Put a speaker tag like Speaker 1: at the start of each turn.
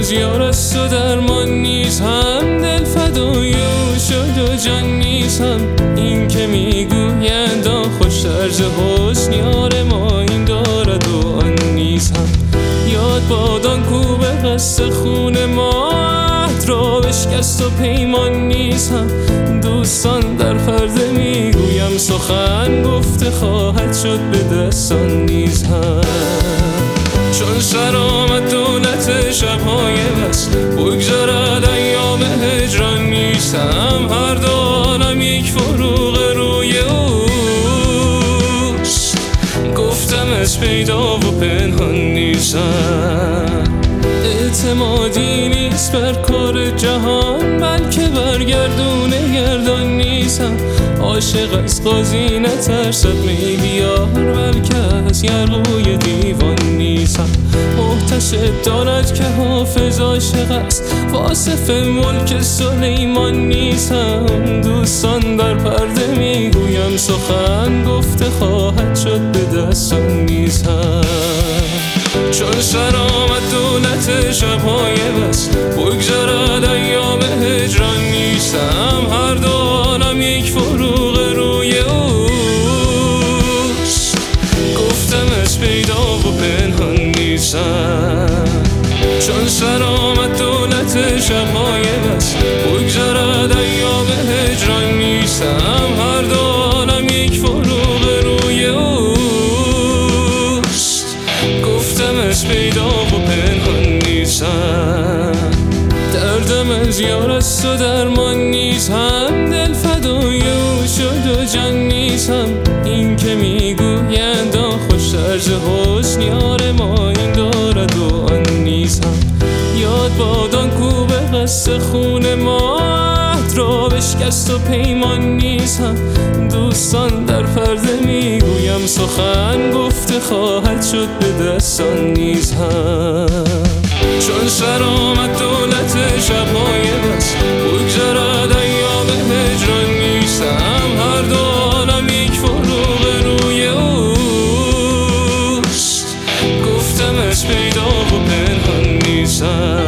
Speaker 1: از یار است و درمان نیست، هم دل فدای او شد و جان نیست، هم این که میگویند آن خوش طرز حسن یار ما این دارد و آن نیست، هم یاد باد آن کو به قصد خون ما عهد را بشکست و پیمان نیست، هم دوستان در پرده میگویم سخن گفته خواهد شد به دستان نیست، هم چون سر آمد دولت شبهای بس بگذرد ایام هجران نیستم، هر دو عالم یک فروغ روی اوست، گفتم از پیدا و پنهان نیستم. اعتمادی نیست بر کار جهان بلکه برگردون گردان نیستم، عاشق از قاضی نترسد می بیار بلکه از یرغوی دیوان نیستم، محتسب دارد که حافظ عاشق است واصف ملک سلیمان نیستم، دوستان در پرده میگویم سخن گفته خواهد شد به دستان نیستم. چون سر آمد دولت شبهای بس بگذرد ایام هجران نیستم، هر دو عالم یک فروغ روی اوست، گفتم از پیدا و پنهان نیستم. چون سر آمد دولت شبهای بس بگذرد ایام هجران نیستم، هر دو عالم یک فروغ روی اوست، گفتم از پیدا و پنهان نیستم. دردم از یار است و درمان نیست، هم دل فدای او شد و جان نیست، هم این که میگویند آن خوش طرز حسن یار ما این دارد و آن نیست، هم یاد باد آن کو به قصد خون ما عهد را بشکست و پیمان نیست، هم دوستان در پرده میگویم سخن گفته خواهد شد به دستان نیست، هم چون سر آمد دولت شبهای بس بگذرد ایام هجران نیستم، هر دو عالم یک فروغ روی اوست، گفتم از پیدا و پنهان نیستم.